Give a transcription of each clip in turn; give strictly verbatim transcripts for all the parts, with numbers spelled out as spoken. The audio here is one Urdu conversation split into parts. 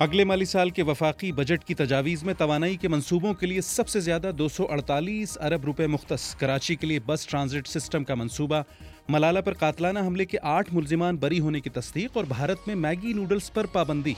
اگلے مالی سال کے وفاقی بجٹ کی تجاویز میں توانائی کے منصوبوں کے لیے سب سے زیادہ دو سو اڑتالیس ارب روپے مختص۔ کراچی کے لیے بس ٹرانزٹ سسٹم کا منصوبہ۔ ملالہ پر قاتلانہ حملے کے آٹھ ملزمان بری ہونے کی تصدیق، اور بھارت میں میگی نوڈلز پر پابندی۔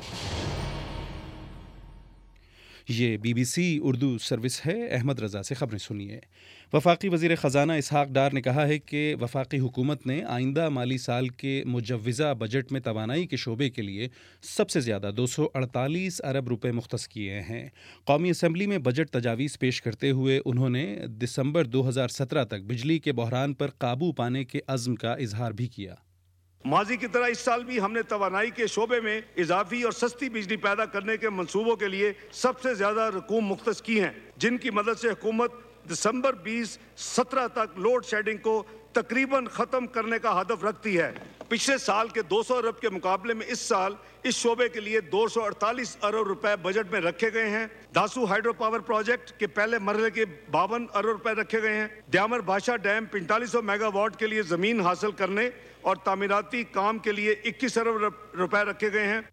یہ B B C Urdu service ہے۔ احمد رضا سے خبریں سنیے۔ وفاقی وزیر خزانہ اسحاق ڈار نے کہا ہے کہ وفاقی حکومت نے آئندہ مالی سال کے مجوزہ بجٹ میں توانائی کے شعبے کے لیے سب سے زیادہ دو سو اڑتالیس ارب روپے مختص کیے ہیں۔ قومی اسمبلی میں بجٹ تجاویز پیش کرتے ہوئے انہوں نے دسمبر دو ہزار سترہ تک بجلی کے بحران پر قابو پانے کے عزم کا اظہار بھی کیا۔ ماضی کی طرح اس سال بھی ہم نے توانائی کے شعبے میں اضافی اور سستی بجلی پیدا کرنے کے منصوبوں کے لیے سب سے زیادہ رقوم مختص کی ہیں، جن کی مدد سے حکومت دسمبر بیس سترہ تک لوڈ شیڈنگ کو تقریباً ختم کرنے کا ہدف رکھتی ہے۔ پچھلے سال کے دو سو ارب کے مقابلے میں اس سال اس شعبے کے لیے دو سو اڑتالیس ارب روپے بجٹ میں رکھے گئے ہیں۔ داسو ہائیڈرو پاور پروجیکٹ کے پہلے مرحلے کے باون ارب روپے رکھے گئے ہیں۔ دیامر بادشاہ ڈیم پینتالیس سو میگا واٹ کے لیے زمین حاصل کرنے اور تعمیراتی کام کے لیے اکیس ارب روپے رکھے گئے ہیں۔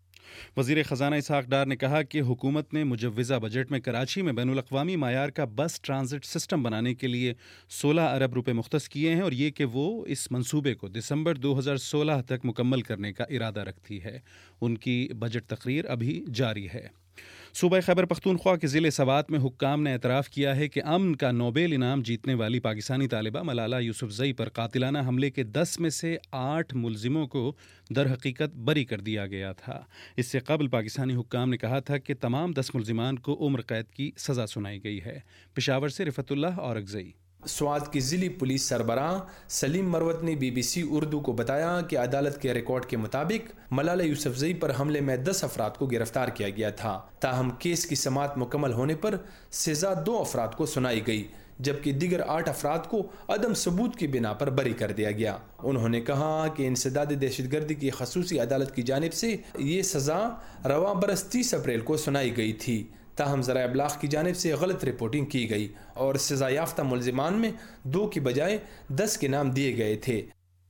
وزیر خزانہ اسحاق ڈار نے کہا کہ حکومت نے مجوزہ بجٹ میں کراچی میں بین الاقوامی معیار کا بس ٹرانزٹ سسٹم بنانے کے لیے سولہ ارب روپے مختص کیے ہیں، اور یہ کہ وہ اس منصوبے کو دسمبر دو ہزار سولہ تک مکمل کرنے کا ارادہ رکھتی ہے۔ ان کی بجٹ تقریر ابھی جاری ہے۔ صوبہ خیبر پختونخوا کے ضلع سوات میں حکام نے اعتراف کیا ہے کہ امن کا نوبیل انعام جیتنے والی پاکستانی طالبہ ملالہ یوسفزئی پر قاتلانہ حملے کے دس میں سے آٹھ ملزموں کو در حقیقت بری کر دیا گیا تھا۔ اس سے قبل پاکستانی حکام نے کہا تھا کہ تمام دس ملزمان کو عمر قید کی سزا سنائی گئی ہے۔ پشاور سے رفعت اللہ اورکزئی۔ سوات کی ضلعی پولیس سربراہ سلیم مروت نے بی بی سی اردو کو بتایا کہ عدالت کے ریکارڈ کے مطابق ملالہ یوسفزئی پر حملے میں دس افراد کو گرفتار کیا گیا تھا، تاہم کیس کی سماعت مکمل ہونے پر سزا دو افراد کو سنائی گئی، جبکہ دیگر آٹھ افراد کو عدم ثبوت کی بنا پر بری کر دیا گیا۔ انہوں نے کہا کہ انسداد دہشت گردی کی خصوصی عدالت کی جانب سے یہ سزا رواں برس تیس اپریل کو سنائی گئی تھی، تاہم ذرائع ابلاغ کی جانب سے غلط رپورٹنگ کی گئی اور سزا یافتہ ملزمان میں دو کی بجائے دس کے نام دیے گئے تھے۔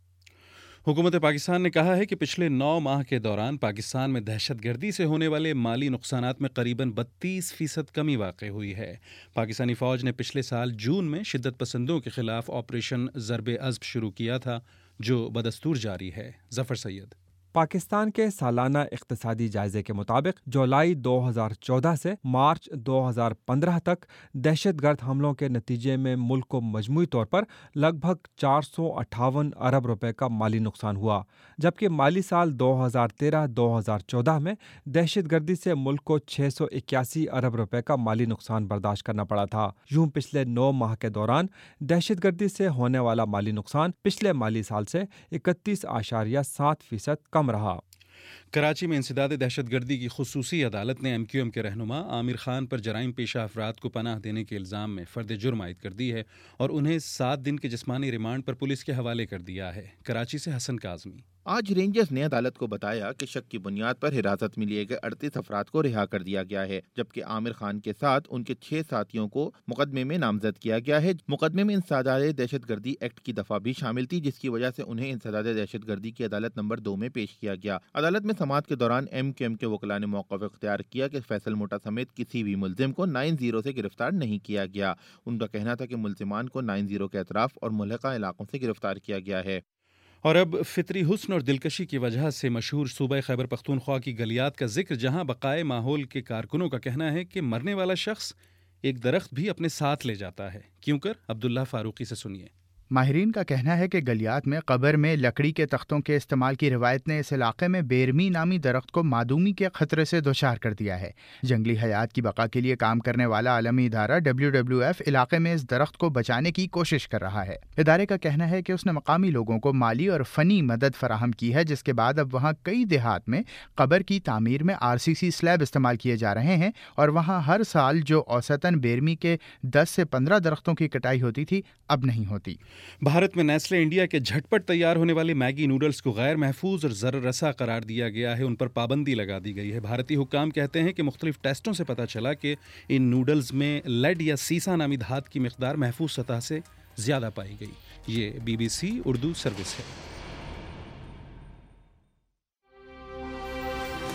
حکومت پاکستان نے کہا ہے کہ پچھلے نو ماہ کے دوران پاکستان میں دہشت گردی سے ہونے والے مالی نقصانات میں قریباً بتیس فیصد کمی واقع ہوئی ہے۔ پاکستانی فوج نے پچھلے سال جون میں شدت پسندوں کے خلاف آپریشن ضرب عضب شروع کیا تھا، جو بدستور جاری ہے۔ ظفر سید۔ پاکستان کے سالانہ اقتصادی جائزے کے مطابق جولائی دو ہزار چودہ سے مارچ دو ہزار پندرہ تک دہشت گرد حملوں کے نتیجے میں ملک کو مجموعی طور پر لگ بھگ چار سو اٹھاون ارب روپے کا مالی نقصان ہوا، جبکہ مالی سال دو ہزار تیرہ دو ہزار چودہ میں دہشت گردی سے ملک کو چھ سو اکیاسی ارب روپے کا مالی نقصان برداشت کرنا پڑا تھا۔ یوں پچھلے نو ماہ کے دوران دہشت گردی سے ہونے والا مالی نقصان پچھلے مالی سال سے اکتیس اشاریہ سات فیصد کم رہا۔ کراچی میں انسداد دہشت گردی کی خصوصی عدالت نے ایم کیو ایم کے رہنما عامر خان پر جرائم پیشہ افراد کو پناہ دینے کے الزام میں فرد جرم عائد کر دی ہے اور انہیں سات دن کے جسمانی ریمانڈ پر پولیس کے حوالے کر دیا ہے۔ کراچی سے حسن کاظمی۔ آج رینجرز نے عدالت کو بتایا کہ شک کی بنیاد پر حراست میں لیے گئے اڑتیس افراد کو رہا کر دیا گیا ہے، جبکہ عامر خان کے ساتھ ان کے چھ ساتھیوں کو مقدمے میں نامزد کیا گیا ہے۔ مقدمے میں انسداد دہشت گردی ایکٹ کی دفعہ بھی شامل تھی، جس کی وجہ سے انہیں انسداد دہشت گردی کی عدالت نمبر دو میں پیش کیا گیا۔ عدالت میں سماعت کے دوران ایم کیو ایم کے وکلاء نے موقف اختیار کیا کہ فیصل موٹا سمیت کسی بھی ملزم کو نائن زیرو سے گرفتار نہیں کیا گیا۔ ان کا کہنا تھا کہ ملزمان کو نائن زیرو کے اطراف اور ملحقہ علاقوں سے گرفتار کیا گیا ہے۔ اور اب فطری حسن اور دلکشی کی وجہ سے مشہور صوبہ خیبر پختونخوا کی گلیات کا ذکر، جہاں بقائے ماحول کے کارکنوں کا کہنا ہے کہ مرنے والا شخص ایک درخت بھی اپنے ساتھ لے جاتا ہے۔ کیوں کر؟ عبداللہ فاروقی سے سنیے۔ ماہرین کا کہنا ہے کہ گلیات میں قبر میں لکڑی کے تختوں کے استعمال کی روایت نے اس علاقے میں بیرمی نامی درخت کو معدومی کے خطرے سے دوچار کر دیا ہے۔ جنگلی حیات کی بقا کے لیے کام کرنے والا عالمی ادارہ ڈبلیو ڈبلیو ایف علاقے میں اس درخت کو بچانے کی کوشش کر رہا ہے۔ ادارے کا کہنا ہے کہ اس نے مقامی لوگوں کو مالی اور فنی مدد فراہم کی ہے، جس کے بعد اب وہاں کئی دیہات میں قبر کی تعمیر میں آر سی سی سلیب استعمال کیے جا رہے ہیں، اور وہاں ہر سال جو اوسطاً بیرمی کے دس سے پندرہ درختوں کی کٹائی ہوتی تھی اب نہیں ہوتی۔ بھارت میں نیسلے انڈیا کے جھٹ پٹ تیار ہونے والے میگی نوڈلز کو غیر محفوظ اور ضرر رساں قرار دیا گیا ہے، ان پر پابندی لگا دی گئی ہے۔ بھارتی حکام کہتے ہیں کہ مختلف ٹیسٹوں سے پتہ چلا کہ ان نوڈلز میں لیڈ یا سیسا نامی دھات کی مقدار محفوظ سطح سے زیادہ پائی گئی۔ یہ B B C Urdu service ہے۔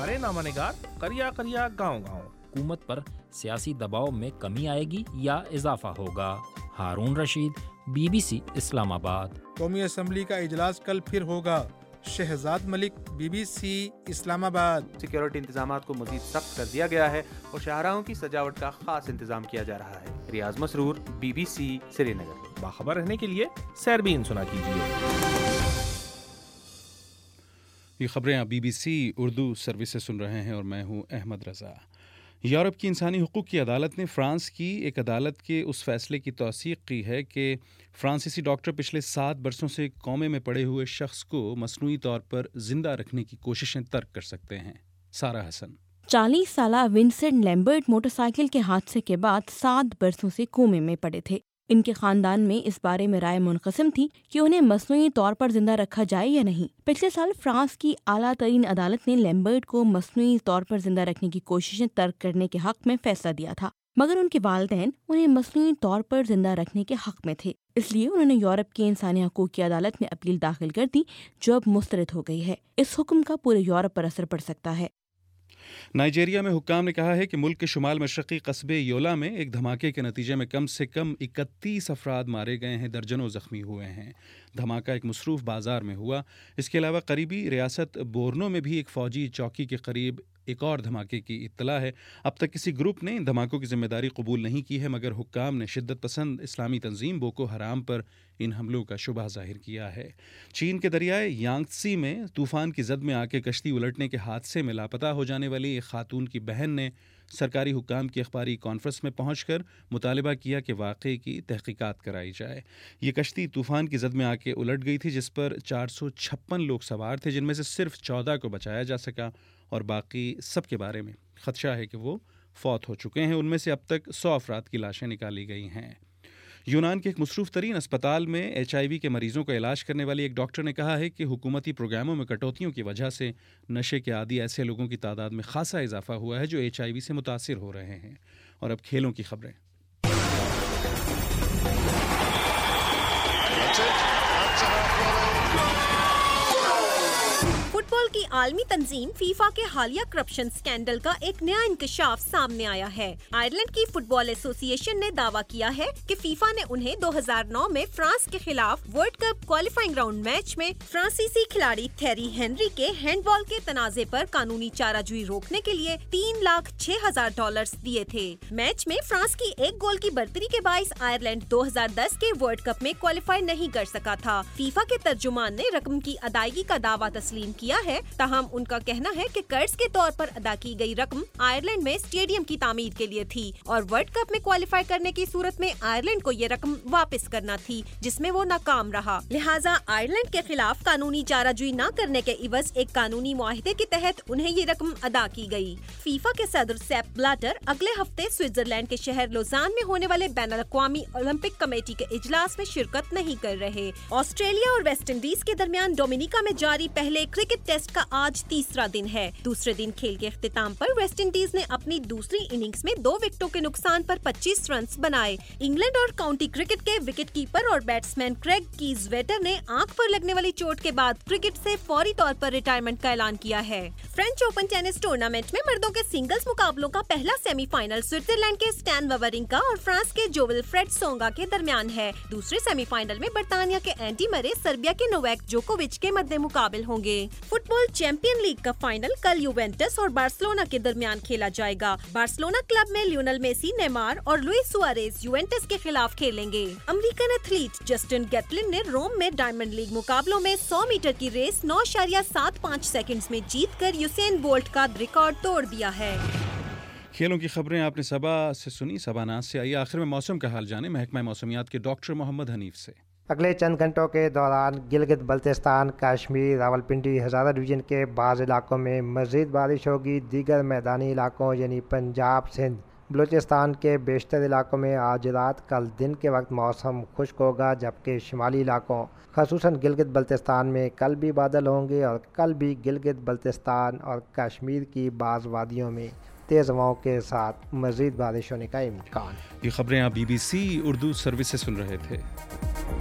ہمارے نامہ نگار قریہ قریہ گاؤں گاؤں۔ حکومت پر سیاسی دباؤ میں کمی آئے گی یا اضافہ ہوگا؟ Haroon Rasheed, B B C Islamabad. قومی اسمبلی کا اجلاس کل پھر ہوگا۔ Shahzad Malik, B B C Islamabad. Security انتظامات کو مزید سخت کر دیا گیا ہے اور شاہراہوں کی سجاوٹ کا خاص انتظام کیا جا رہا ہے۔ Riyaz Masroor, B B C Srinagar. باخبر رہنے کے لیے سیربین سنا کیجیے۔ یہ خبریں آپ B B C Urdu service سے سن رہے ہیں اور میں ہوں احمد رضا۔ یورپ کی انسانی حقوق کی عدالت نے فرانس کی ایک عدالت کے اس فیصلے کی توثیق کی ہے کہ فرانسیسی ڈاکٹر پچھلے سات برسوں سے کومے میں پڑے ہوئے شخص کو مصنوعی طور پر زندہ رکھنے کی کوششیں ترک کر سکتے ہیں۔ سارہ حسن۔ چالیس سالہ ونسنٹ لیمبرٹ موٹر سائیکل کے حادثے کے بعد سات برسوں سے کومے میں پڑے تھے۔ ان کے خاندان میں اس بارے میں رائے منقسم تھی کہ انہیں مصنوعی طور پر زندہ رکھا جائے یا نہیں۔ پچھلے سال فرانس کی اعلیٰ ترین عدالت نے لیمبرٹ کو مصنوعی طور پر زندہ رکھنے کی کوششیں ترک کرنے کے حق میں فیصلہ دیا تھا، مگر ان کے والدین انہیں مصنوعی طور پر زندہ رکھنے کے حق میں تھے، اس لیے انہوں نے یورپ کی انسانی حقوق کی عدالت میں اپیل داخل کر دی، جو اب مسترد ہو گئی ہے۔ اس حکم کا پورے یورپ پر اثر پڑ سکتا ہے۔ نائجیریا میں حکام نے کہا ہے کہ ملک کے شمال مشرقی قصبے یولا میں ایک دھماکے کے نتیجے میں کم سے کم اکتیس افراد مارے گئے ہیں، درجنوں زخمی ہوئے ہیں۔ دھماکہ ایک مصروف بازار میں ہوا۔ اس کے علاوہ قریبی ریاست بورنو میں بھی ایک فوجی چوکی کے قریب ایک اور دھماکے کی اطلاع ہے۔ اب تک کسی گروپ نے ان دھماکوں کی ذمہ داری قبول نہیں کی ہے، مگر حکام نے شدت پسند اسلامی تنظیم بوکو حرام پر ان حملوں کا شبہ ظاہر کیا ہے۔ چین کے دریائے یانگتسی میں طوفان کی زد میں آ کے کشتی الٹنے کے حادثے میں لاپتہ ہو جانے والی ایک خاتون کی بہن نے سرکاری حکام کی اخباری کانفرنس میں پہنچ کر مطالبہ کیا کہ واقعے کی تحقیقات کرائی جائے۔ یہ کشتی طوفان کی زد میں آ کے الٹ گئی تھی، جس پر چار سو چھپن لوگ سوار تھے، جن میں سے صرف چودہ کو بچایا جا سکا اور باقی سب کے بارے میں خدشہ ہے کہ وہ فوت ہو چکے ہیں۔ ان میں سے اب تک سو افراد کی لاشیں نکالی گئی ہیں۔ یونان کے ایک مصروف ترین اسپتال میں ایچ آئی وی کے مریضوں کا علاج کرنے والی ایک ڈاکٹر نے کہا ہے کہ حکومتی پروگراموں میں کٹوتیوں کی وجہ سے نشے کے عادی ایسے لوگوں کی تعداد میں خاصا اضافہ ہوا ہے جو ایچ آئی وی سے متاثر ہو رہے ہیں۔ اور اب کھیلوں کی خبریں۔ فٹ بال کی عالمی تنظیم فیفا کے حالیہ کرپشن سکینڈل کا ایک نیا انکشاف سامنے آیا ہے۔ آئرلینڈ کی فٹ بال ایسوسی ایشن نے دعویٰ کیا ہے کہ فیفا نے انہیں دو ہزار نو میں فرانس کے خلاف world cup qualifying round match میں فرانسیسی کھلاڑی تھیری ہنری کے ہینڈ بال کے تنازع پر قانونی چارہ جوئی روکنے کے لیے تین لاکھ چھ ہزار ڈالرز دیے تھے۔ میچ میں فرانس کی ایک گول کی برتری کے باعث آئرلینڈ دو ہزار دس کے ورلڈ کپ میں کوالیفائی نہیں کر سکا تھا۔ فیفا کے ترجمان نے رقم کی ادائیگی کا دعویٰ تسلیم کیا ہے، تاہم ان کا کہنا ہے کہ قرض کے طور پر ادا کی گئی رقم آئرلینڈ میں اسٹیڈیم کی تعمیر کے لیے تھی اور ورلڈ کپ میں کوالیفائی کرنے کی صورت میں آئرلینڈ کو یہ رقم واپس کرنا تھی، جس میں وہ ناکام رہا۔ لہٰذا آئرلینڈ کے خلاف قانونی چارہ جوئی نہ کرنے کے عوض ایک قانونی معاہدے کے تحت انہیں یہ رقم ادا کی گئی۔ فیفا کے صدر سیپ بلاٹر اگلے ہفتے سوئٹزرلینڈ کے شہر لوزان میں ہونے والے بین الاقوامی اولمپک کمیٹی کے اجلاس میں شرکت نہیں کر رہے۔ آسٹریلیا اور ویسٹ انڈیز کے درمیان ڈومینیکا میں جاری پہلے کرکٹ ٹیسٹ کا آج تیسرا دن ہے۔ دوسرے دن کھیل کے اختتام پر ویسٹ انڈیز نے اپنی دوسری اننگز میں دو وکٹوں کے نقصان پر پچیس رنز بنائے۔ انگلینڈ اور کاؤنٹی کرکٹ کے وکٹ کیپر اور بیٹسمین کریگ کیزویٹر نے آنکھ پر لگنے والی چوٹ کے بعد کرکٹ سے فوری طور پر ریٹائرمنٹ کا اعلان کیا ہے۔ فرینچ اوپن ٹینس ٹورنامنٹ میں مردوں کے سنگلز مقابلوں کا پہلا سیمی فائنل سوئٹزرلینڈ کے اسٹین وورنکا اور فرانس کے جوول فریڈ سونگا کے درمیان ہے۔ دوسرے سیمی فائنل میں برطانیہ کے اینڈی مرے سربیا کے نوویک جوکووچ کے مد مقابل ہوں گے۔ فٹ بال چیمپئن لیگ کا فائنل کل یووینٹس اور بارسلونا کے درمیان کھیلا جائے گا۔ بارسلونا کلب میں لیونل میسی، نیمار اور لوئس سوارز یووینٹس کے خلاف کھیلیں گے۔ امریکن ایتھلیٹ جسٹن گیٹلن نے روم میں ڈائمنڈ لیگ مقابلوں میں سو میٹر کی ریس نو اشاریہ سات پانچ سیکنڈز میں جیت کر یوسین بولٹ کا ریکارڈ توڑ دیا ہے۔ کھیلوں کی خبریں آپ نے صبا سے سنی، صبا ناز سے آئی۔ آخر میں موسم کا حال جانیں محکمہ موسمیات کے ڈاکٹر محمد حنیف سے۔ اگلے چند گھنٹوں کے دوران گلگت بلتستان، کشمیر، راولپنڈی، ہزارہ ڈویژن کے بعض علاقوں میں مزید بارش ہوگی۔ دیگر میدانی علاقوں یعنی پنجاب، سندھ، بلوچستان کے بیشتر علاقوں میں آج رات کل دن کے وقت موسم خشک ہوگا، جبکہ شمالی علاقوں خصوصاً گلگت بلتستان میں کل بھی بادل ہوں گے اور کل بھی گلگت بلتستان اور کشمیر کی بعض وادیوں میں تیز ہواؤں کے ساتھ مزید بارش ہونے کا امکان۔ یہ خبریں آپ B B C Urdu service سے سن رہے تھے۔